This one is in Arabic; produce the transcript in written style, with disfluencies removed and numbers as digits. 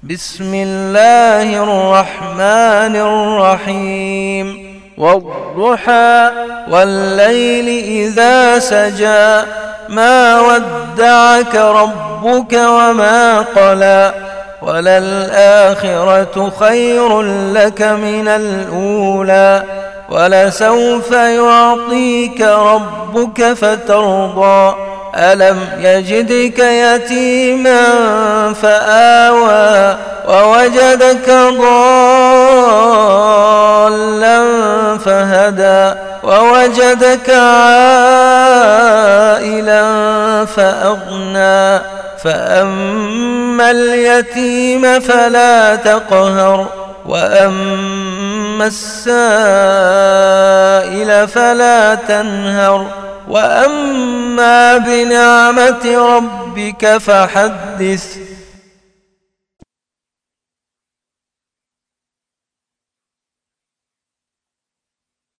بسم الله الرحمن الرحيم والضحى والليل إذا سجى ما ودعك ربك وما قلى وللآخرة خير لك من الأولى ولسوف يعطيك ربك فترضى ألم يجدك يتيما فآوى ووجدك ضالا فهدى ووجدك عائلا فأغنى فأما اليتيم فلا تقهر وأما السائل فلا تنهر وأما بنعمة ربك فحدث